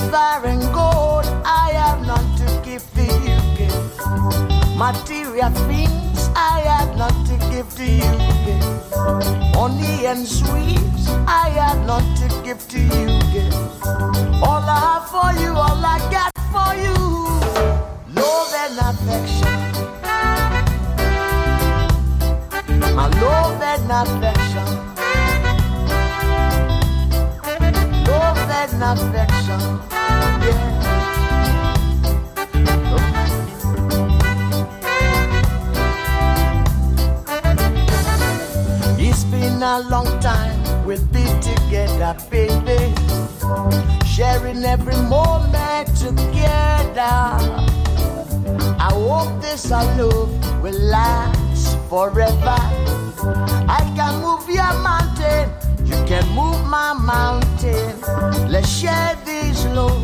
silver and gold, I have none to give to you, girl. Material things, I have none to give to you, girl. Honey and sweets, I have none to give to you, girl. All I have for you, all I got for you, love and affection. My love and affection. Love and affection, yeah. It's been a long time we'll be together, baby, sharing every moment together. I hope this our love will last forever. I can move your mountain, you can move my mountain. Let's share this love,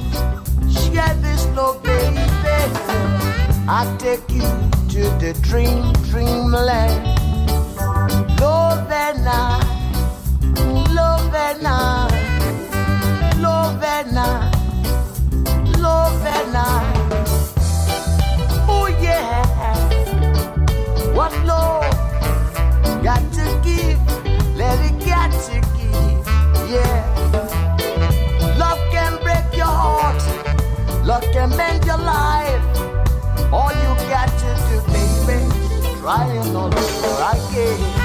baby. I'll take you to the dreamland. Love and I, love and I, love and I, love and I. Oh yeah, what love got to give, let it got to give, yeah. Love can break your heart, love can mend your life. All you got to do, baby, try and all over again.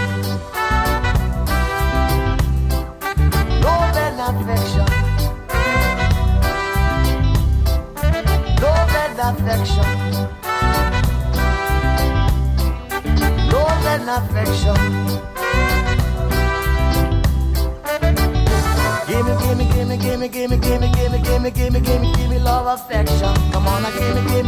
Love and affection, love and affection, love and affection. Give me love, affection. Come on, now give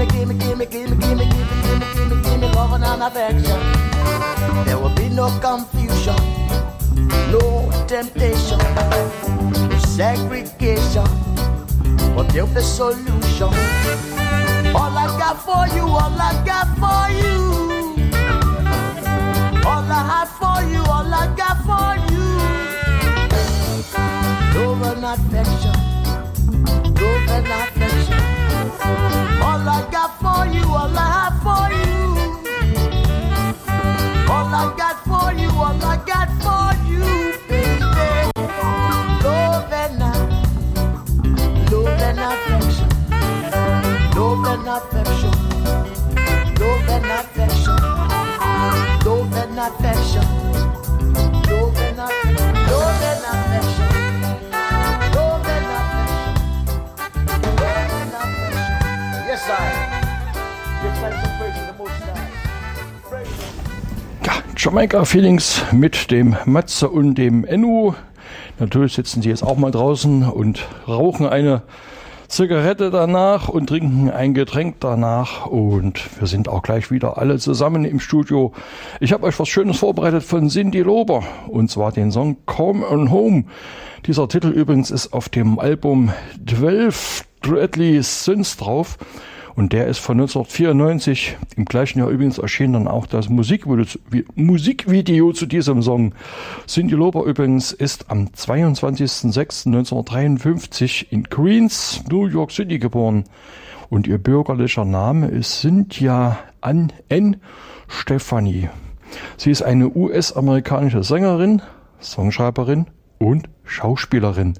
me love and affection. There will be no confusion, no temptation, no segregation, but there'll be solution. All I got for you, all I got for you. All I have for you, all I got for you. Love and affection, love and affection. All I got for you, all I have for you. All I got for you, all I got for you, baby. Love and affection, love and affection, love and affection, love and affection, love and affection, love and affection. Ja, Jamaica Feelings mit dem Matze und dem Ennu. Natürlich sitzen sie jetzt auch mal draußen und rauchen eine Zigarette danach und trinken ein Getränk danach. Und wir sind auch gleich wieder alle zusammen im Studio. Ich habe euch was Schönes vorbereitet von Cyndi Lauper, und zwar den Song Come on Home. Dieser Titel übrigens ist auf dem Album 12 Deadly Sins drauf. Und der ist von 1994, im gleichen Jahr übrigens erschien dann auch das Musikvideo zu diesem Song. Cyndi Lauper übrigens ist am 22.06.1953 in Queens, New York City geboren. Und ihr bürgerlicher Name ist Cynthia Ann Stephanie. Sie ist eine US-amerikanische Sängerin, Songschreiberin und Schauspielerin.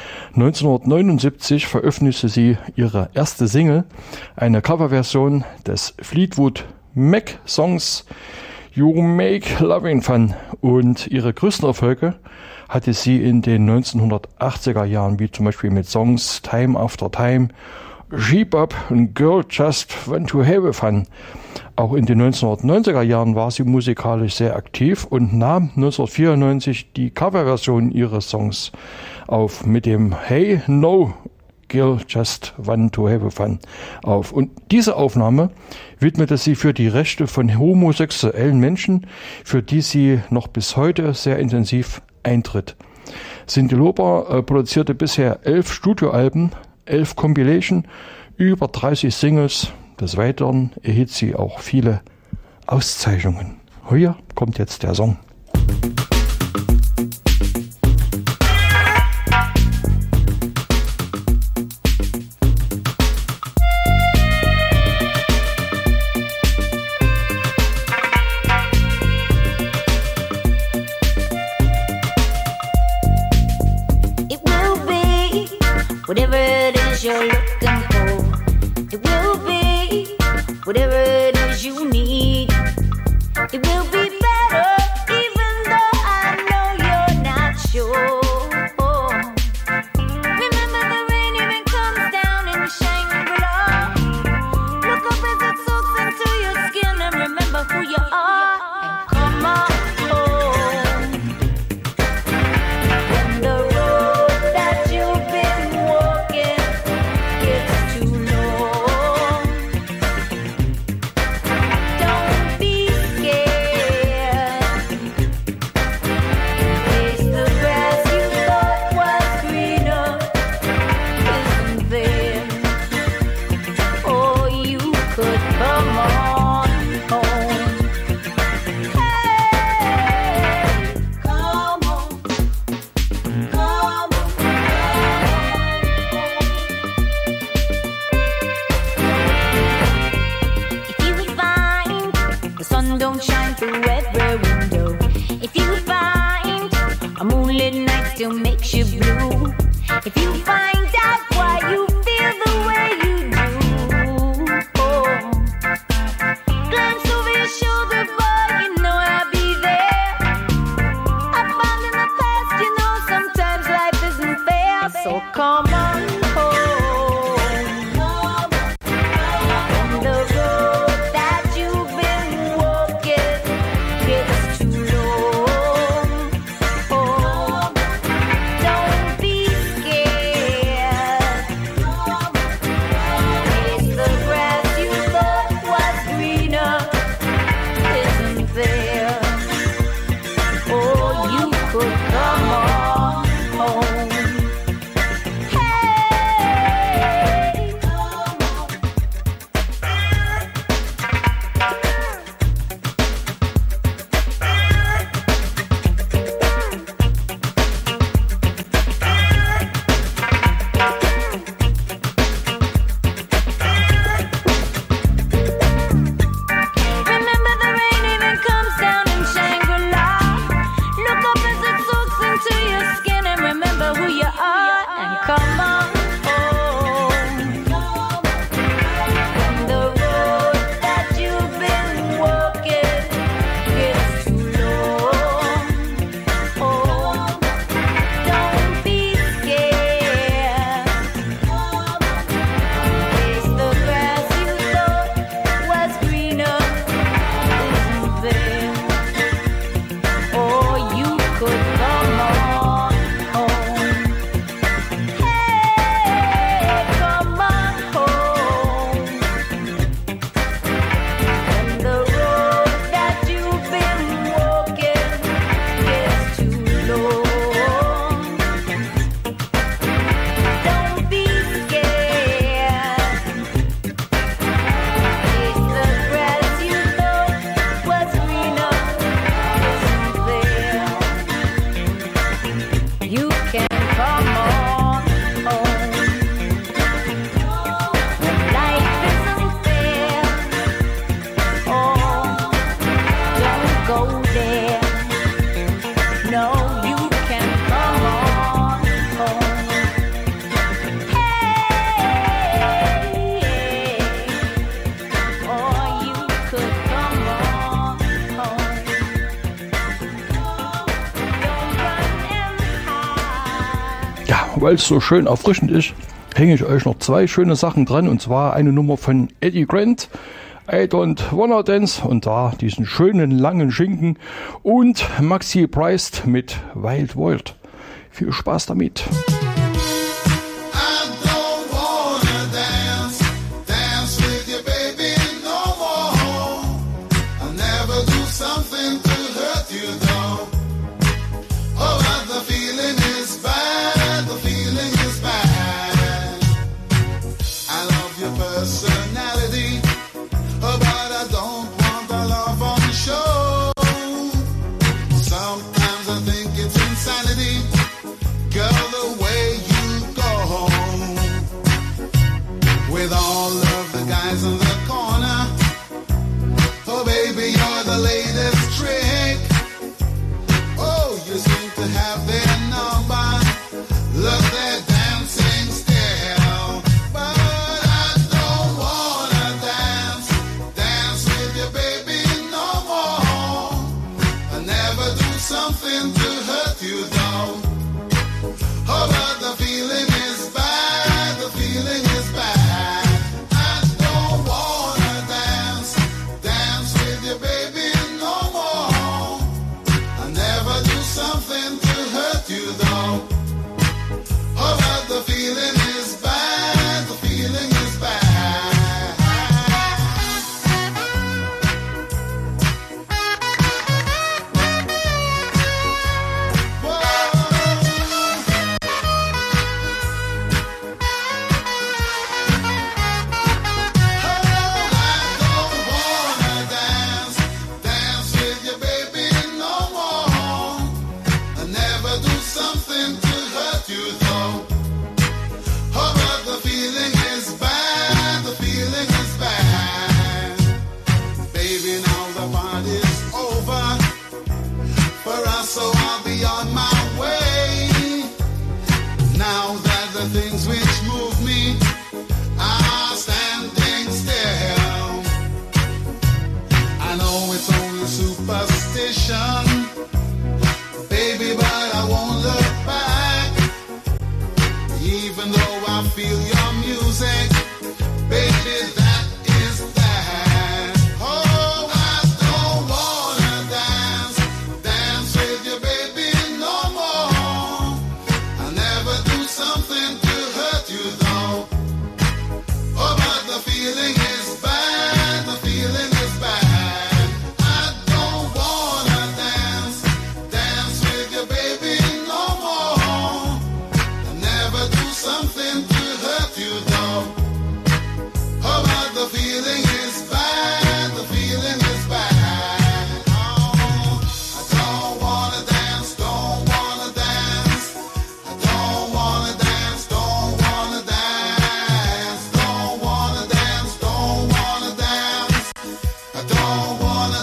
1979 veröffentlichte sie ihre erste Single, eine Coverversion des Fleetwood Mac Songs You Make Loving Fun, und ihre größten Erfolge hatte sie in den 1980er Jahren, wie zum Beispiel mit Songs Time After Time, Sheep Up und Girl Just Want to Have Fun. Auch in den 1990er Jahren war sie musikalisch sehr aktiv und nahm 1994 die Coverversion ihres Songs auf mit dem Hey No Girl Just Want to Have Fun auf. Und diese Aufnahme widmete sie für die Rechte von homosexuellen Menschen, für die sie noch bis heute sehr intensiv eintritt. Cyndi Lauper produzierte bisher 11 Studioalben, 11 Compilation, über 30 Singles. Des Weiteren erhielt sie auch viele Auszeichnungen. Hier kommt jetzt der Song. whatever it is you're looking for. It will be whatever it is you need. It will be better, even though I know you're not sure. Remember the rain even comes down in Shangri-La. Look up as it soaks into your skin and remember who you are. And come on home. When the road that you've been walking gets too long, don't be scared. Face the grass you thought was greener isn't there. Or you could come on home. Hey, come on, come on. If you would find the sun don't shine through every window, if you would find a moonlit night still makes you blue, if you find out why you feel the way you do, glance over your shoulder, boy, you know I'll be there. I found in the past, you know sometimes life isn't fair, so come on home. When the road that you've been walking gets too long, don't be scared. Face the grass you thought was greener isn't there. Or you could come on home. Hey, come on. Remember the rain even comes down in Shangri-La. Look up as it soaks into your skin and remember who you are. And come on home. When the road that you've been walking gets too long, don't be scared. Face the grass you thought was greener isn't there. Or you could come on home. Hey, come on home. When the road that you've been walking gets too long, don't be scared. Face the grass you thought was greener isn't there. You can come on home. When life isn't fair, don't go there. No, you can come on home. Hey, or you could come on home. Don't run and hide. Ja, weil es so schön erfrischend ist, hänge ich euch noch zwei schöne Sachen dran. Und zwar eine Nummer von Eddie Grant, I Don't Wanna Dance, und da diesen schönen langen Schinken, und Maxi Priest mit Wild World. Viel Spaß damit. I don't wanna dance with you, baby, no more. I'll never do something to hurt you, though. Oh, but the feeling is bad, the feeling is bad. I love your personality, oh, but I don't want a love on the show. Sometimes I think it's insanity, girl, the way which move me, I'm standing still. I know it's only superstition, baby, but I won't look back. Even though I feel your music, baby, that is that. Oh, I don't wanna dance with you, baby, no more. I'll never do something to hurt you, though. Oh, but the feeling is bad, the feeling is bad. I don't wanna dance with you, baby, no more. I'll never do something to hurt you, though. Oh, but the feeling is bad, the feeling is bad. Oh, I don't wanna dance, don't wanna dance. I don't wanna dance, don't wanna dance. Don't wanna dance, don't wanna dance. I don't wanna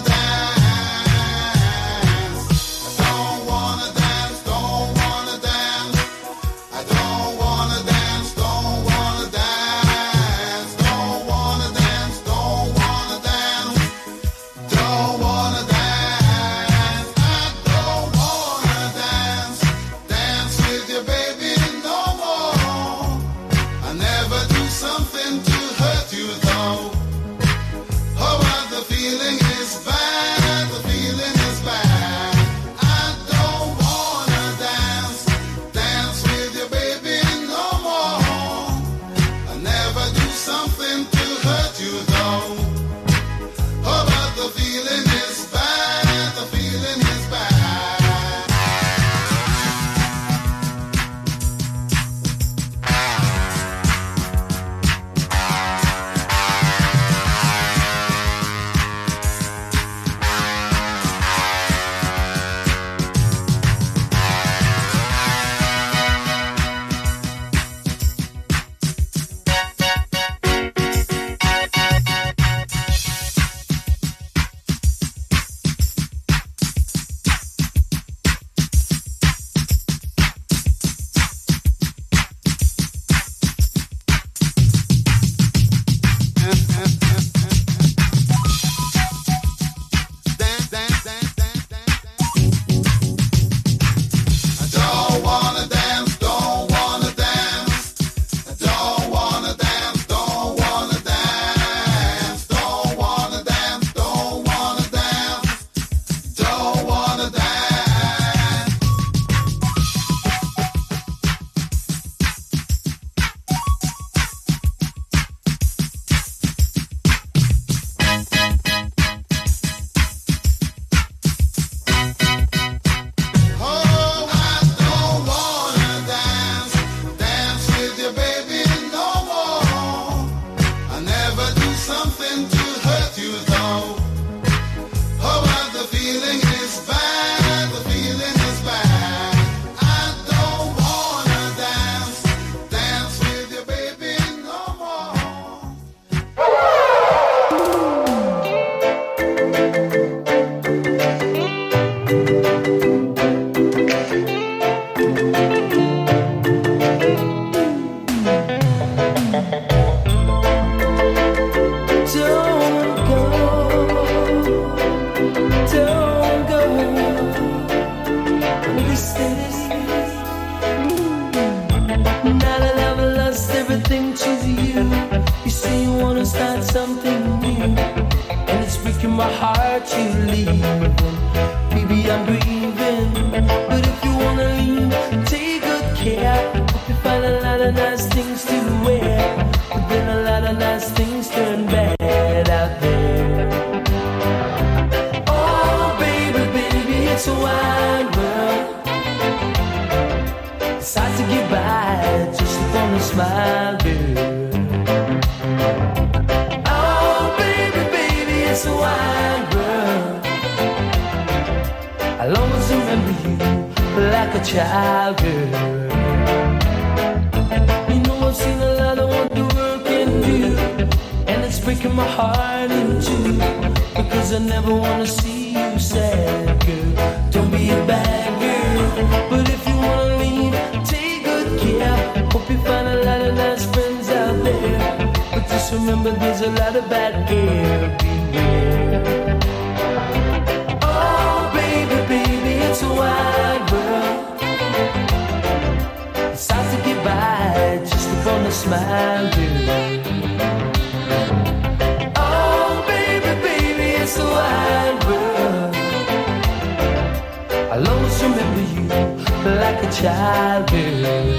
dance. I don't wanna dance, don't wanna dance. I don't wanna dance, don't wanna dance. Don't wanna dance, don't wanna dance. Don't wanna dance. I don't wanna dance with you, baby, no more. I never do something to hurt you, though. Oh, but the feeling is bad, the feeling is bad. I don't wanna dance with you, baby, no more. I never do something to hurt you, though. Oh, but the feeling is bad, the feeling is bad. I don't wanna dance, don't wanna dance. I don't wanna dance, don't wanna dance. Don't wanna dance, don't wanna dance. Don't wanna dance. Oh, I don't wanna dance with you, baby, no more. I never do something to hurt you, though. Oh, but the feeling is bad, the feeling is bad. I don't wanna dance with you, baby, no more. Don't go. Now that I've lost everything to you, you say you wanna start something new, and it's breaking my heart you leaving. Baby, I'm grieving, but if you wanna leave, take good care. Hope you find a lot of nice things to wear, but then a lot of nice things turn bad out there. Oh, baby, baby, it's a wide world. It's hard to get by just upon a smile, girl. Oh, baby, baby, it's a wide world. I'll always remember you like a child, girl. You know I've seen a lot of what the world can do, and it's breaking my heart in two, because I never wanna see you sad, girl. Don't be a bad girl, but if you wanna leave, take good care. Hope you find a lot of remember there's a lot of bad everywhere. Oh, baby, baby, it's a wide world. It's hard to get by just upon a smile, girl. Oh, baby, baby, it's a wide world. I'll always remember you like a child, girl.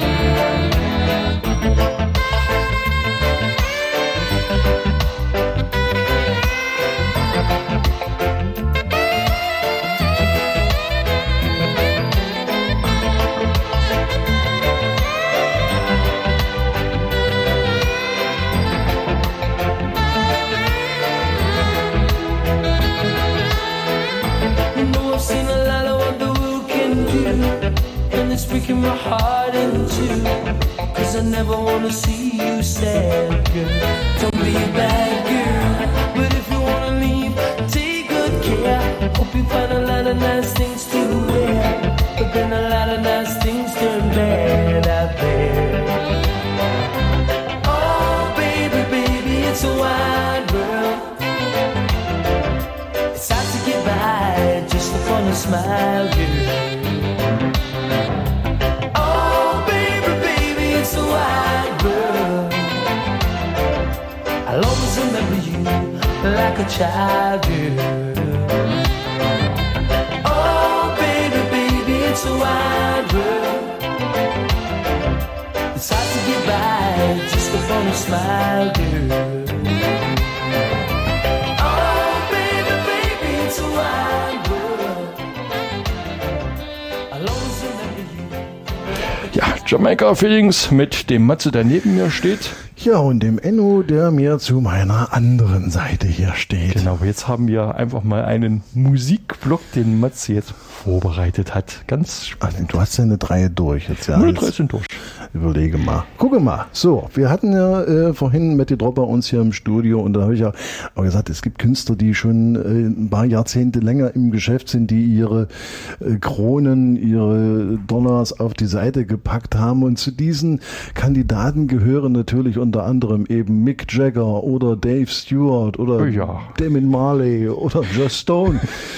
It's breaking my heart in two, 'cause I never wanna see you sad, girl. Don't be a bad girl, but if you wanna leave, take good care. Hope you find a lot of nice things to wear, but then a lot of nice things turn bad out there. Oh, baby, baby, it's a wide world. It's hard to get by just upon a smile, girl. It's a wide world. I'll always remember you like a child, girl. Oh, baby, baby, it's a wide world. It's hard to get by just upon a smile, girl. Oh, baby, baby, it's a wide world. I'll always remember you. Ja, Jamaica Feelings mit dem Matze, der neben mir steht. Ja, und dem Enno, der mir zu meiner anderen Seite hier steht. Genau, jetzt haben wir einfach mal einen Musikblock, den Matze jetzt vorbereitet hat. Ganz spannend. Du hast ja eine 3 durch jetzt, ja. Alle 3 sind durch. Überlege mal. Gucke mal. So, wir hatten ja vorhin Matti Drop bei uns hier im Studio und da habe ich ja auch gesagt, es gibt Künstler, die schon ein paar Jahrzehnte länger im Geschäft sind, die ihre Kronen, ihre Dollars auf die Seite gepackt haben, und zu diesen Kandidaten gehören natürlich unter anderem eben Mick Jagger oder Dave Stewart oder Damon Marley oder Joss Stone.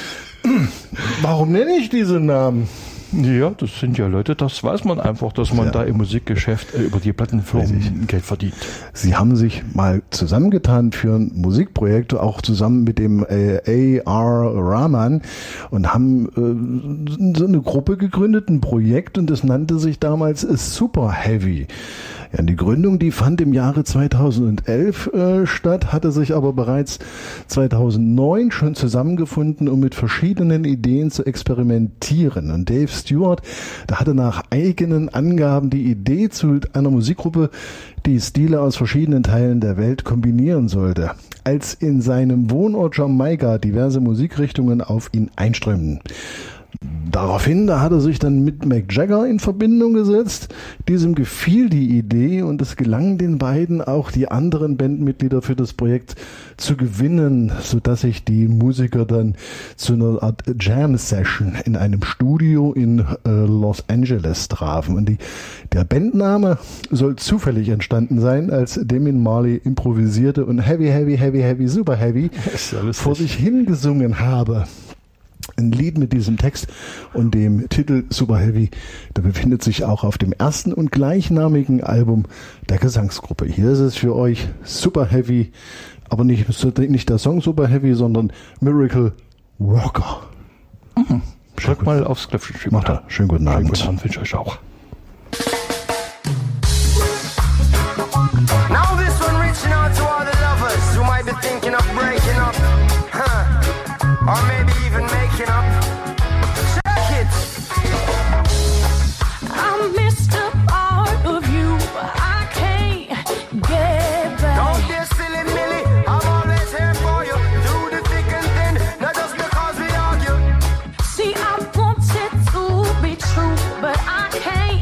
Warum nenne ich diese Namen? Ja, das sind ja Leute, das weiß man einfach, dass man da im Musikgeschäft über die Plattenfirmen Geld verdient. Sie haben sich mal zusammengetan für ein Musikprojekt, auch zusammen mit dem A.R. Rahman, und haben so eine Gruppe gegründet, ein Projekt, und das nannte sich damals Super Heavy. Ja, die Gründung, die fand im Jahre 2011 statt, hatte sich aber bereits 2009 schon zusammengefunden, um mit verschiedenen Ideen zu experimentieren. Und Dave Stewart, der hatte nach eigenen Angaben die Idee zu einer Musikgruppe, die Stile aus verschiedenen Teilen der Welt kombinieren sollte. Als in seinem Wohnort Jamaika diverse Musikrichtungen auf ihn einströmten. Daraufhin, da hat er sich dann mit Mick Jagger in Verbindung gesetzt. Diesem gefiel die Idee und es gelang den beiden auch, die anderen Bandmitglieder für das Projekt zu gewinnen, sodass sich die Musiker dann zu einer Art Jam-Session in einem Studio in Los Angeles trafen. Und der Bandname soll zufällig entstanden sein, als Damon Marley improvisierte und Heavy, Heavy, Heavy, Heavy, Super Heavy vor sich hingesungen habe. Ein Lied mit diesem Text und dem Titel Super Heavy, der befindet sich auch auf dem ersten und gleichnamigen Album der Gesangsgruppe. Hier ist es für euch Super Heavy, aber nicht der Song Super Heavy, sondern Miracle Worker. Drück mal aufs Knöpfchen. Macht er. Schönen guten Abend. Schönen guten Abend, wünsche ich euch auch. Now this one reaching out to all the lovers who might be thinking of breaking up, or maybe even making up. Check it. I missed a part of you I can't get back. Don't be silly, Millie. I'm always here for you. Do the thick and thin, not just because we argue. See, I want it to be true, but I can't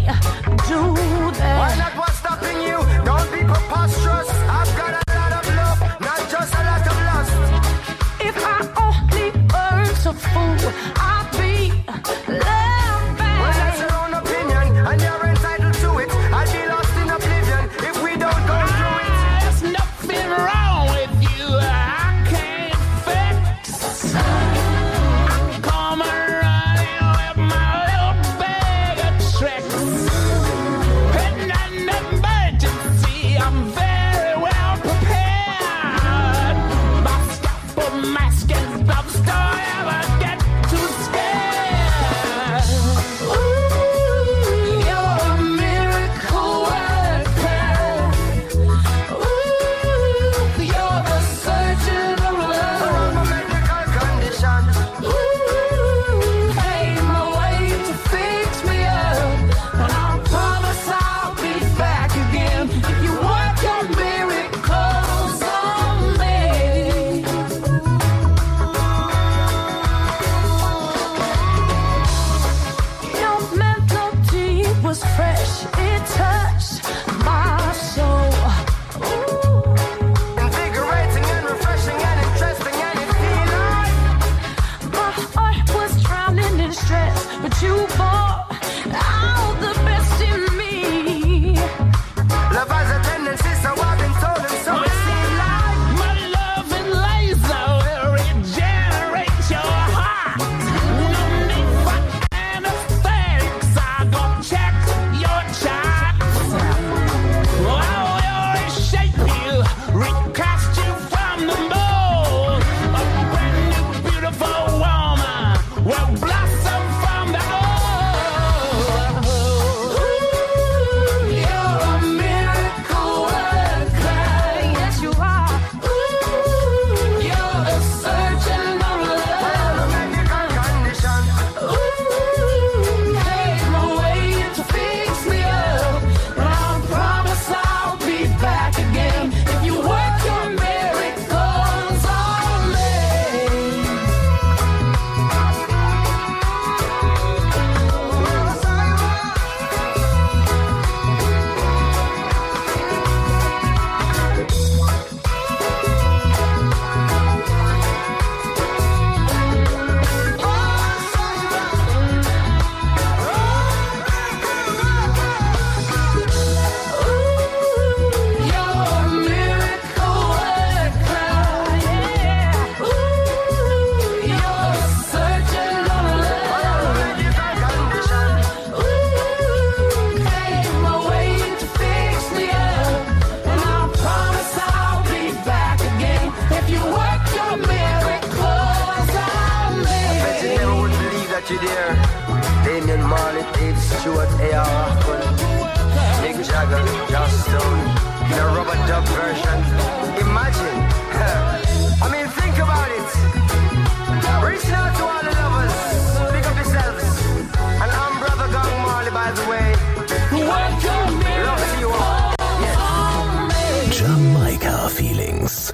Stewart, A.R. Rahman, Mick Jagger, Joss Stone, in a rubber dub version. Imagine. I mean, think about it. Reaching out to all the lovers. Pick up yourselves. And I'm Brother Gang Marley, by the way. Love to you all. Yes. Jamaica Feelings.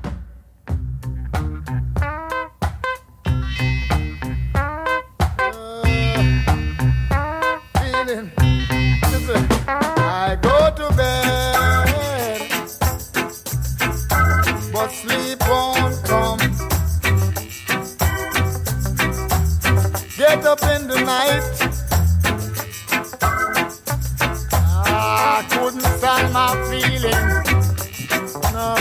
I go to bed, but sleep won't come. Get up in the night, I couldn't stand my feeling. No.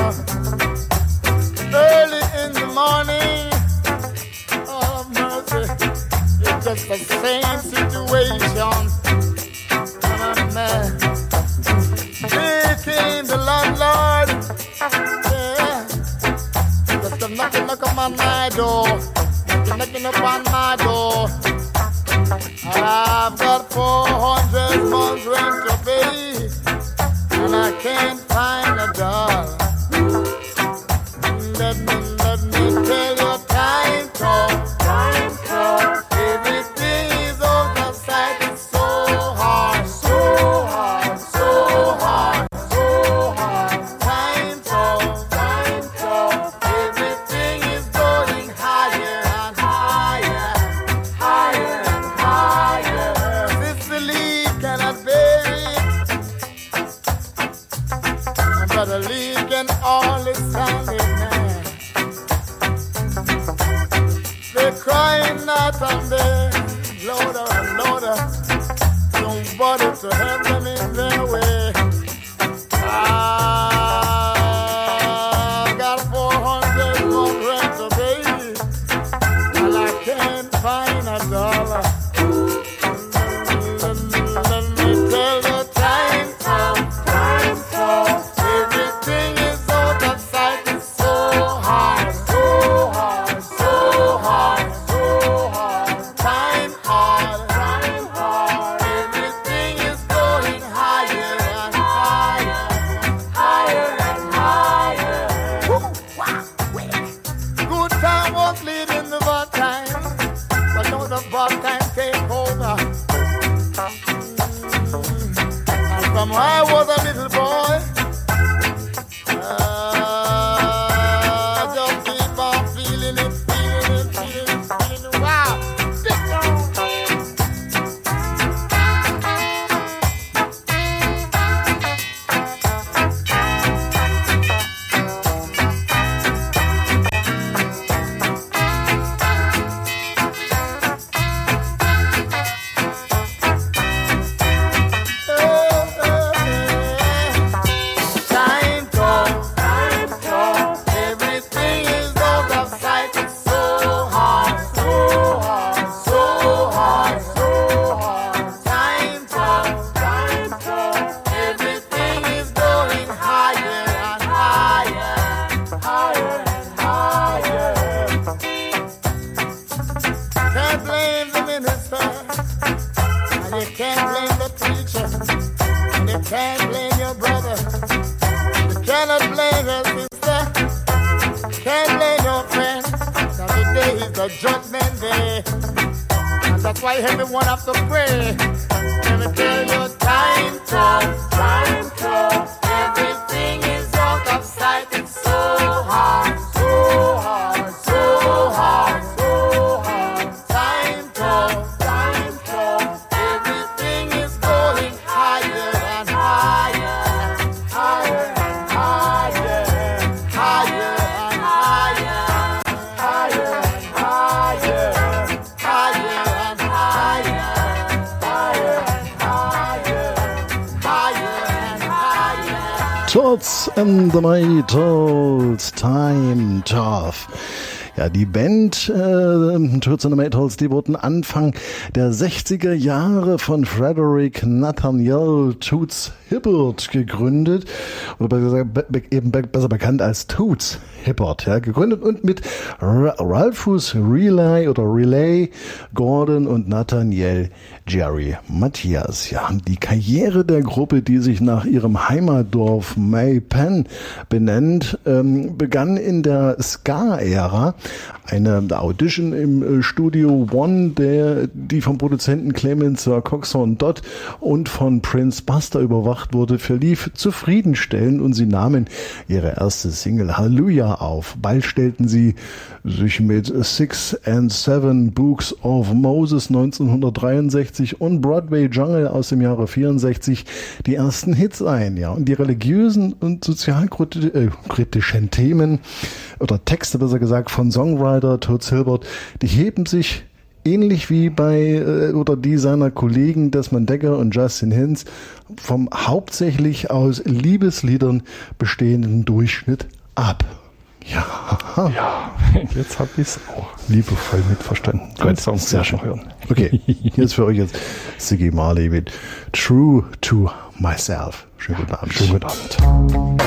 Early in the morning, oh mercy, it's just the same situation. Here came the landlord, yeah, just knocking on my door, knocking upon my door. I've got 400 months rent to pay, and I can't find a dollar. Let me tell you, time come, everything is out of sight. It's so hard. Time come, everything is going higher and higher. Sicily cannot bear it, but a leak and all is standing there. They're crying out on there, louder and louder. Nobody to help them in their way. I've got 400 more rent to pay, and I can't find a dollar. Let me tell you, time come, everything is out of sight. It's so hard. Time hard, everything is going higher and higher. Good time was leading the bad time, but now the bad time take over. And from when I was a little boy, just keep on feeling it. Wow. Everything is out of sight. It's so hard. Time come, everything is going higher and higher. Can't blame the minister, and you can't blame the preacher, and you can't blame your brother. You cannot blame your sister, can't blame your friend. Now today is the judgment day, and that's why everyone have to pray. Let me tell you, time come, everything is out of sight. It's so hard. Time come, everything is going higher and higher. Tots and the Maytals, Time Tough. Ja, die Band Toots and the Maytals, die wurden Anfang der 60er Jahre von Frederick Nathaniel Toots Hibbert gegründet, oder besser bekannt als Toots Hibbert, ja, gegründet und mit Ralphus Relay, Gordon und Nathaniel Jerry Matthias. Ja, die Karriere der Gruppe, die sich nach ihrem Heimatdorf May Pen benennt, begann in der Ska-Ära. Eine Audition im Studio One, die vom Produzenten Clemens Coxon Dodd und von Prince Buster überwacht wurde, verlief zufriedenstellend und sie nahmen ihre erste Single Hallelujah auf. Bald stellten sie sich mit 6 and 7 Books of Moses 1963 und Broadway Jungle aus dem Jahre 64 die ersten Hits ein. Ja, und die religiösen und sozialkritischen Themen oder Texte, besser gesagt, von Songwriter Toots Hibbert, die heben sich ähnlich wie bei oder die seiner Kollegen Desmond Dekker und Justin Hinds vom hauptsächlich aus Liebesliedern bestehenden Durchschnitt ab. Ja, jetzt habe ich es auch liebevoll mitverstanden. Gut, sehr schön. Hören. Okay, hier ist für euch jetzt Ziggy Marley mit True to Myself. Schönen guten Abend. Schönen guten Abend.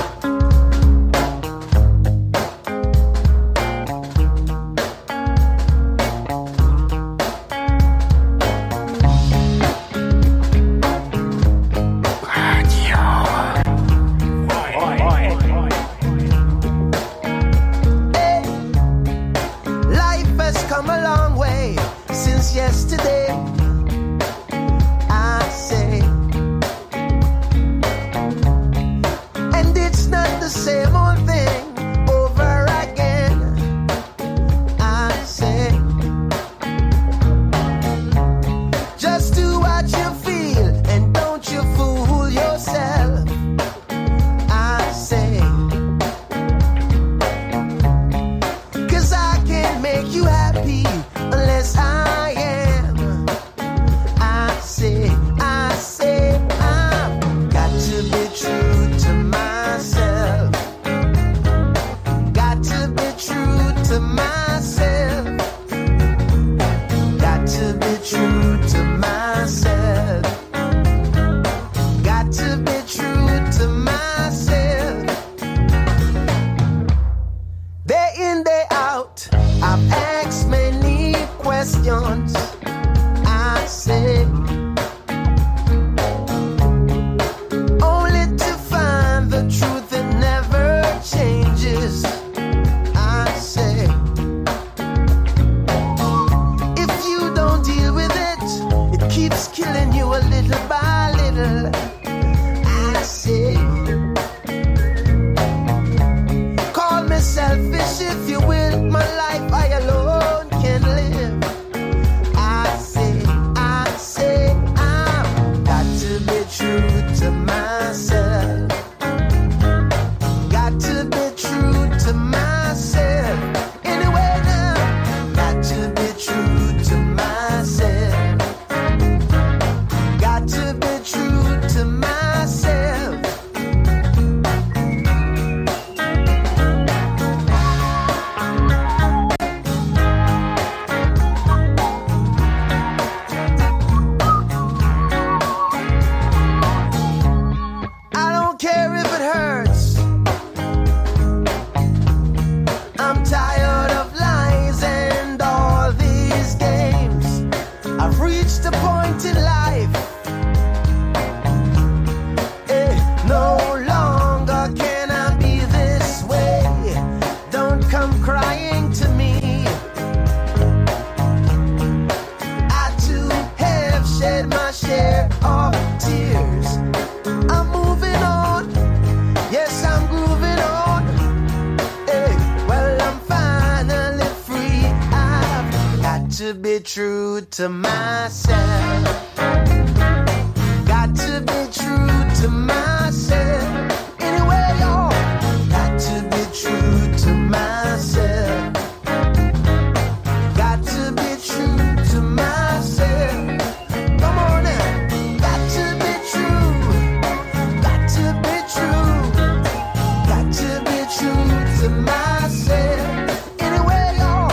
To myself, got to be true to myself. Anyway, y'all, got to be true to myself. Got to be true to myself. Come on now, got to be true. Got to be true. Got to be true to myself. Anyway, y'all.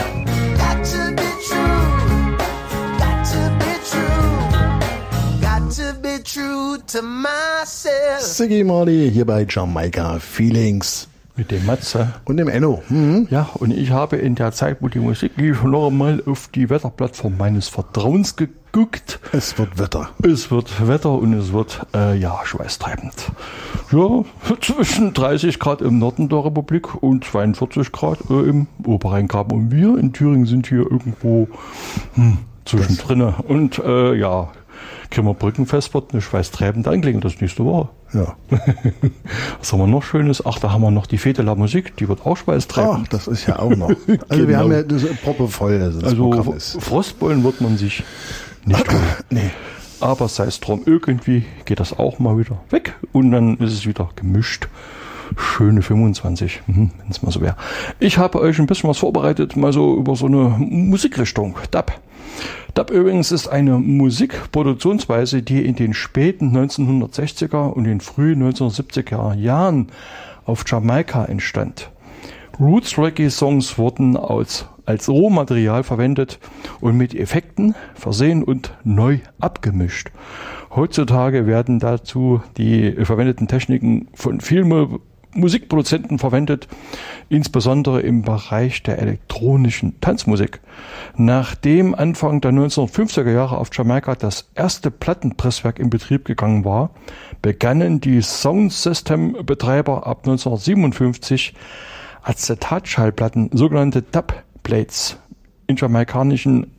to myself. Ziggy Marley hier bei Jamaica Feelings. Mit dem Matze. Und dem Enno. Ja, und ich habe in der Zeit, wo die Musik lief, noch einmal auf die Wetterplattform meines Vertrauens geguckt. Es wird Wetter. Es wird Wetter und es wird, schweißtreibend. Ja, zwischen 30 Grad im Norden der Republik und 42 Grad im Oberrheingraben. Und wir in Thüringen sind hier irgendwo zwischendrin. Und Grimmerbrückenfest wird eine schweißtreibende Angelegenheit das nächste Woche. Ja. Was haben wir noch Schönes? Ach, da haben wir noch die Fete la Musik, die wird auch schweißtreibend. Ach, das ist ja auch noch. Also wir haben ja das proppevoll, das Programm ist. Frostbeulen wird man sich nicht holen. Nee. Aber sei es drum, irgendwie geht das auch mal wieder weg und dann ist es wieder gemischt. Schöne 25, wenn es mal so wäre. Ich habe euch ein bisschen was vorbereitet, mal so über so eine Musikrichtung, Dub. Dub übrigens ist eine Musikproduktionsweise, die in den späten 1960er und den frühen 1970er Jahren auf Jamaika entstand. Roots Reggae Songs wurden als Rohmaterial verwendet und mit Effekten versehen und neu abgemischt. Heutzutage werden dazu die verwendeten Techniken von vielen Musikproduzenten verwendet, insbesondere im Bereich der elektronischen Tanzmusik. Nachdem Anfang der 1950er Jahre auf Jamaika das erste Plattenpresswerk in Betrieb gegangen war, begannen die Soundsystem-Betreiber ab 1957 Acetatschallplatten, sogenannte Dubplates, im jamaikanischen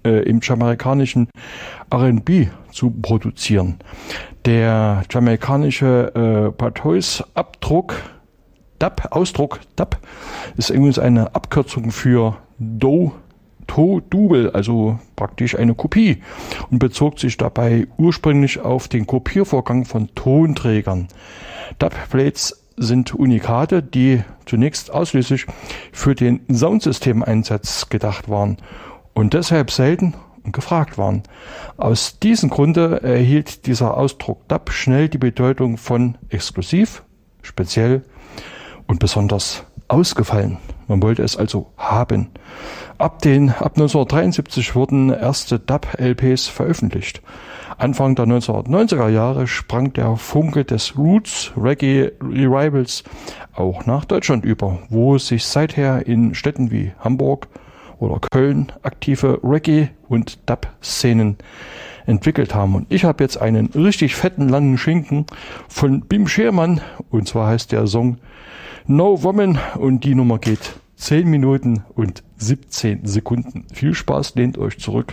R&B zu produzieren. Der jamaikanische Ausdruck Dub ist übrigens eine Abkürzung für Double, also praktisch eine Kopie, und bezog sich dabei ursprünglich auf den Kopiervorgang von Tonträgern. Dubplates sind Unikate, die zunächst ausschließlich für den Soundsystemeinsatz gedacht waren und deshalb selten und gefragt waren. Aus diesem Grunde erhielt dieser Ausdruck Dub schnell die Bedeutung von exklusiv, speziell und besonders ausgefallen. Man wollte es also haben. Ab 1973 wurden erste Dub-LPs veröffentlicht. Anfang der 1990er Jahre sprang der Funke des Roots Reggae Revivals auch nach Deutschland über, wo sich seither in Städten wie Hamburg oder Köln aktive Reggae- und Dub-Szenen entwickelt haben. Und ich habe jetzt einen richtig fetten, langen Schinken von Bim Schermann, und zwar heißt der Song No Woman und die Nummer geht 10 Minuten und 17 Sekunden. Viel Spaß, lehnt euch zurück.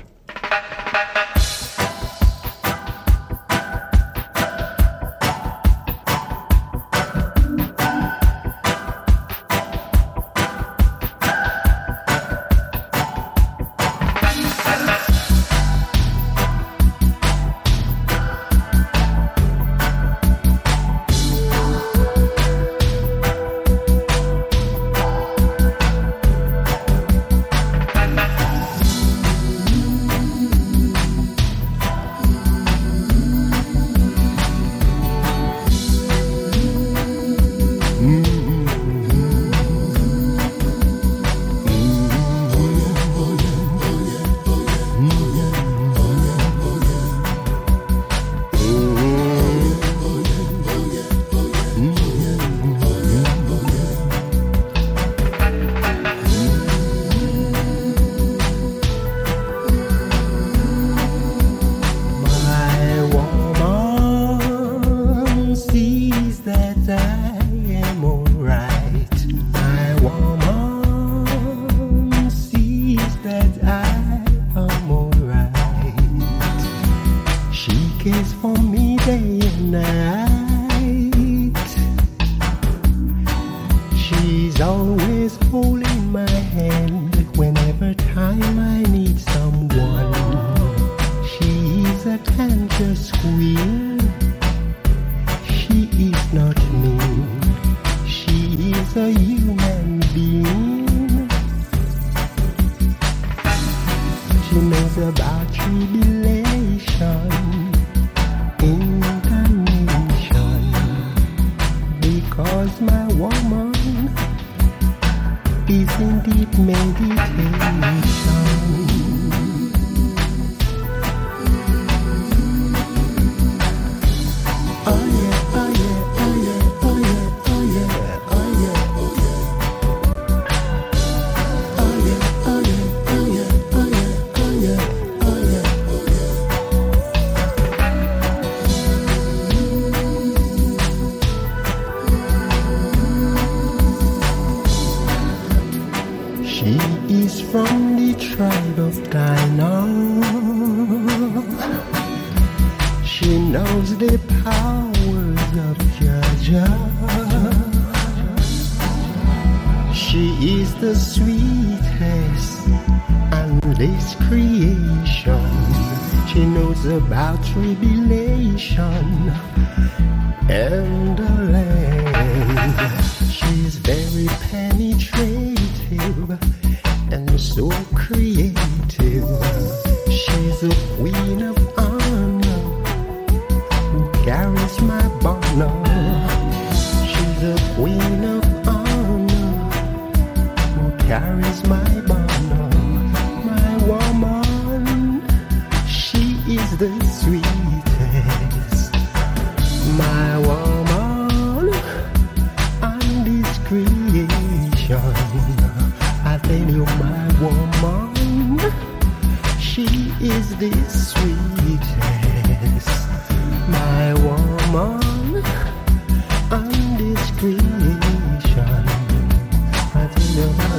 is from the tribe of Dinah. She knows the powers of Jah. She is the sweetest and least creation. She knows about tribulation and the land. She's very penetrative and so creative. She's a queen of honor who carries my banner. She's a queen of honor who carries my banner. My woman, she is the sweetest. My woman and this creation. I tell you, my woman, she is the sweetest. My woman and this creation. I tell you, my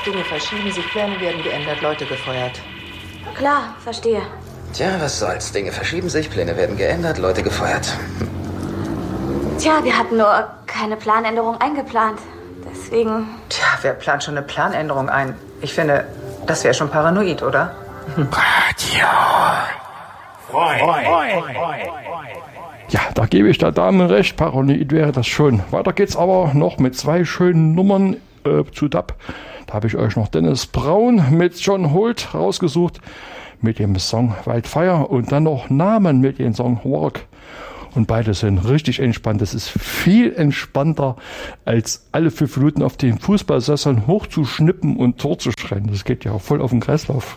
Dinge verschieben sich, Pläne werden geändert, Leute gefeuert. Klar, verstehe. Tja, was soll's. Dinge verschieben sich, Pläne werden geändert, Leute gefeuert. Tja, wir hatten nur keine Planänderung eingeplant. Deswegen... Tja, wer plant schon eine Planänderung ein? Ich finde, das wäre schon paranoid, oder? Radio. Ja, da gebe ich der Dame recht, paranoid wäre das schon. Weiter geht's aber noch mit 2 schönen Nummern zu Dub. Da habe ich euch noch Dennis Brown mit John Holt rausgesucht mit dem Song Wildfire und dann noch Namen mit dem Song Walk. Und beide sind richtig entspannt. Das ist viel entspannter, als alle 5 Minuten auf den Fußballsesseln hochzuschnippen und Tor zu schreien. Das geht ja voll auf den Kreislauf.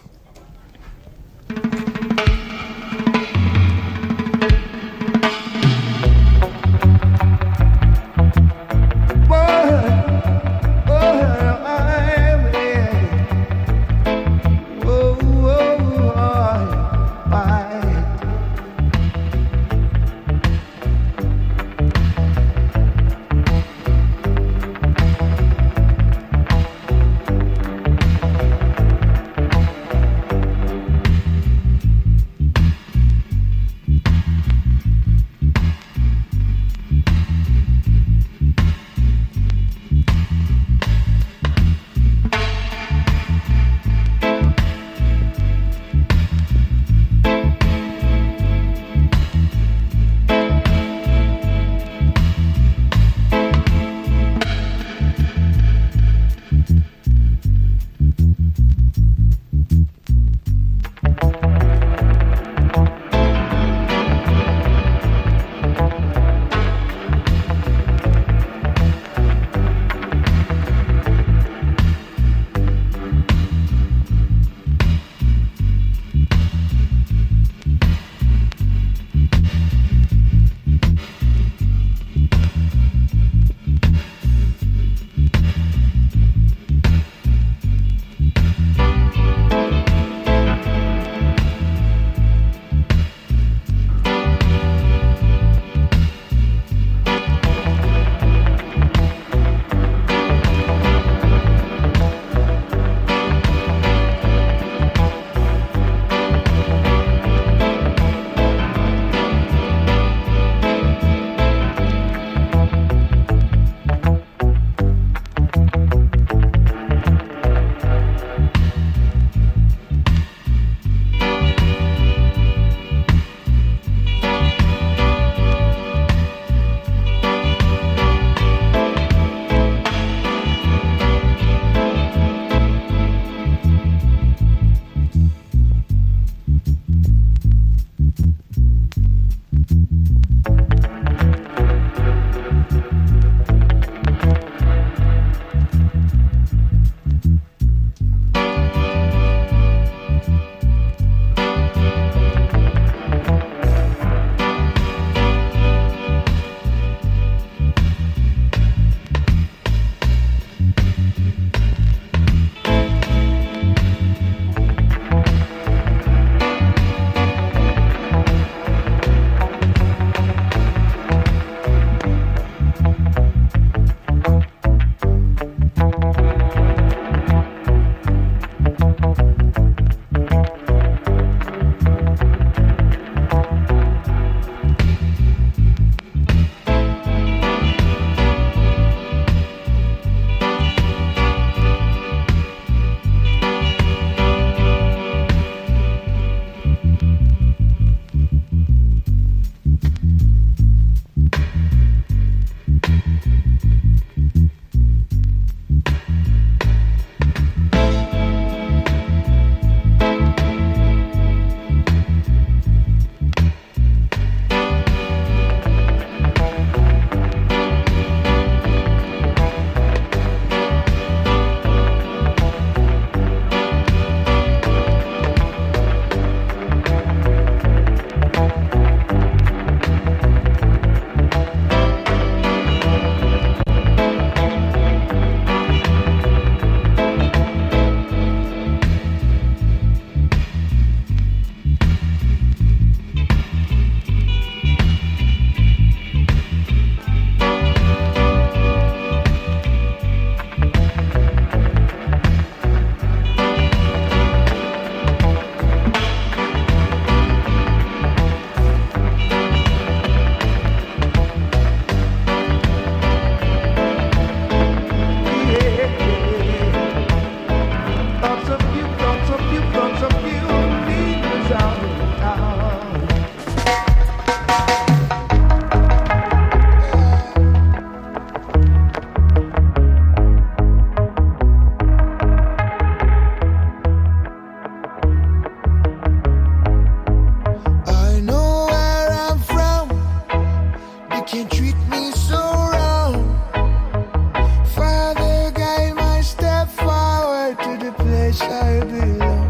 place I belong.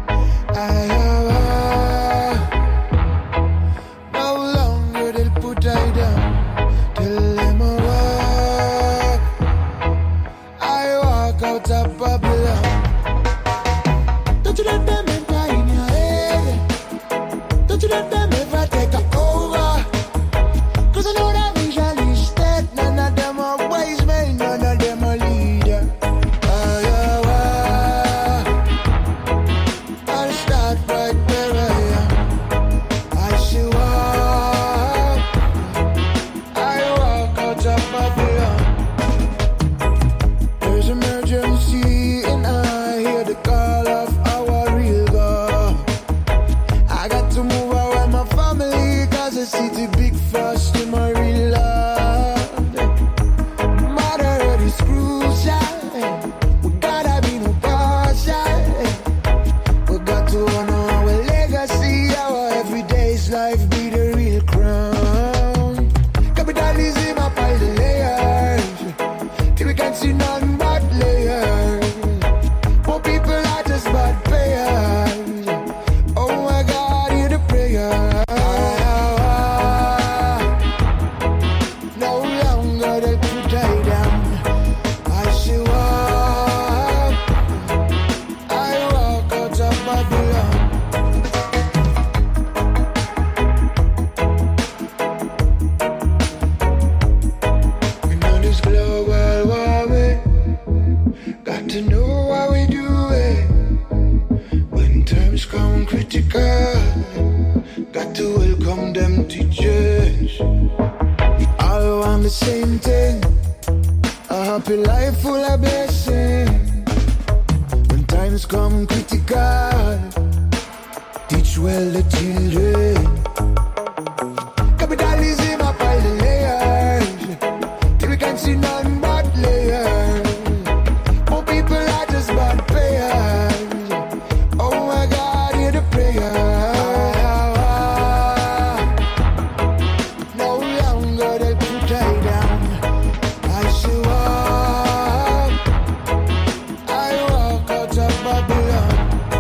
No longer they'll put I down. Tell them I walk out of Babylon. Don't you let them enter in your head. Don't you let them ever take over. Cause I know that vision is dead. None of them are wise men, none of them are leader. I'll start right where I am. I see walk. I walk out of Babylon. There's emergency and I hear the call of our real God. I got to move away my family cause the city big fast in my real land. Mother is crucial. We gotta be no partial. We got to honor our legacy. Our everyday's life be the real crown. Capitalism up all the layers till we can't see none but layers. Poor people are just bad payers. Oh my God, hear the prayer. No longer they put I down. I see walk. I walk out of Babylon. We know this global warming. Got to know how we do it. When times come critical, got to welcome them to change. All want the same thing, a happy life full of blessing. When times come critical, teach well the children. Capitalism up all the layers till we can't see none but layers. More people are just bad payers. Oh my God, hear the prayer. No longer they put I down. I see walk. I walk out of Babylon.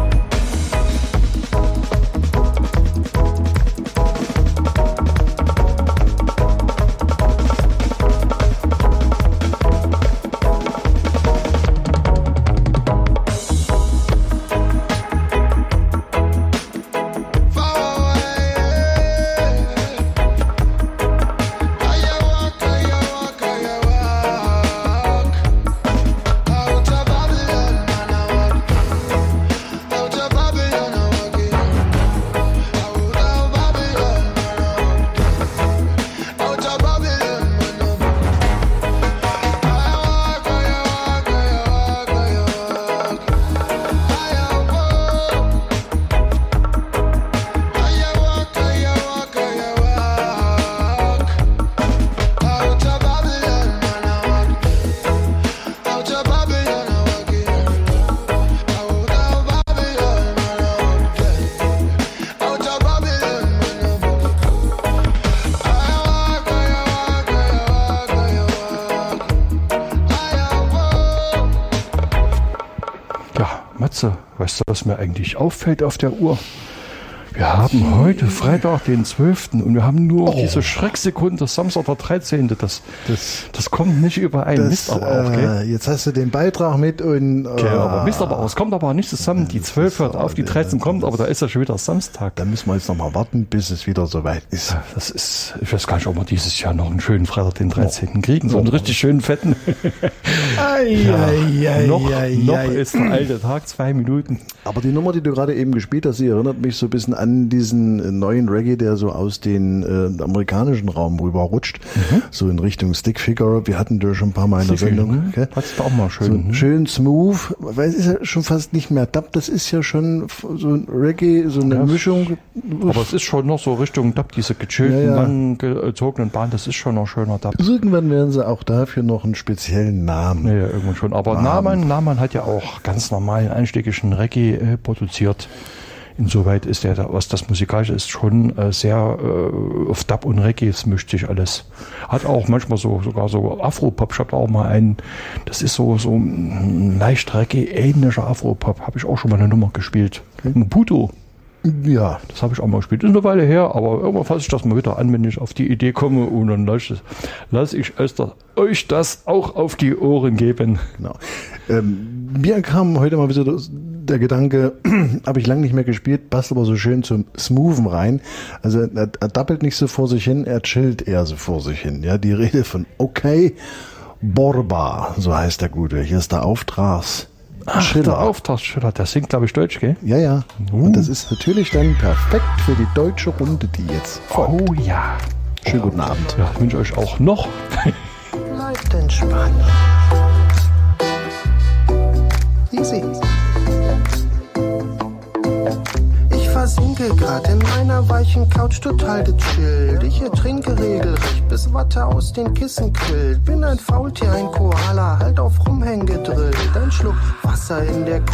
Matze, weißt du, was mir eigentlich auffällt auf der Uhr? Wir haben heute Freitag, den 12. und wir haben nur diese Schrecksekunde, Samstag, der 13. Das kommt nicht überein. Mist aber auch, gell? Jetzt hast du den Beitrag mit und... Okay, aber Mist aber auch. Es kommt aber nicht zusammen. Die 12 hört auf, die 13 kommt, aber da ist ja schon wieder Samstag. Da müssen wir jetzt noch mal warten, bis es wieder soweit ist. Das ist, ich weiß gar nicht, ob wir dieses Jahr noch einen schönen Freitag, den 13. kriegen. So einen richtig schönen fetten. Noch ist der alte Tag, 2 Minuten. Aber die Nummer, die du gerade eben gespielt hast, die erinnert mich so ein bisschen an diesen neuen Reggae, der so aus den amerikanischen Raum rüber rutscht, so in Richtung Stickfigure. Wir hatten da schon ein paar Mal in der Sendung. Okay? Hat's da auch mal schön. So schön smooth, weil es ist ja schon fast nicht mehr Dub, das ist ja schon so ein Reggae, so eine Mischung. Aber es ist schon noch so Richtung Dub, diese gechillten, langgezogenen Bahnen, das ist schon noch schöner Dub. Irgendwann werden sie auch dafür noch einen speziellen Namen. Ja, irgendwann schon. Aber Naman hat ja auch ganz normalen einschlägigen Reggae produziert. insoweit ist der, was das musikalische ist, schon sehr auf Dub und Reggae, es mischt sich alles. Hat auch manchmal sogar so Afro-Pop. Ich habe da auch mal einen, das ist so ein leicht Reggae-ähnlicher Afro-Pop, habe ich auch schon mal eine Nummer gespielt. Maputo. Ja, das habe ich auch mal gespielt. Ist eine Weile her, aber irgendwann fasse ich das mal wieder an, wenn ich auf die Idee komme und dann lasse ich euch das auch auf die Ohren geben. Genau. Mir kam heute mal wieder der Gedanke, habe ich lange nicht mehr gespielt, passt aber so schön zum Smoothen rein. Also er dappelt nicht so vor sich hin, er chillt eher so vor sich hin. Ja, die Rede von Okay Borba, so heißt der Gute. Hier ist der Auftrags. Der Auftragsschiller, der singt, glaube ich, Deutsch, gell? Ja, ja. Und das ist natürlich dann perfekt für die deutsche Runde, die jetzt folgt. Oh ja. Schönen guten Abend. Ja, ich wünsche euch auch noch. Bleibt entspannt. Easy. Ich versinke grad in meiner weichen Couch total gechillt. Ich ertrinke regelrecht, bis Watte aus den Kissen quillt. Bin ein Faultier, ein Koala, halt auf Rumhängen gedrillt. Ein Schluck Wasser in der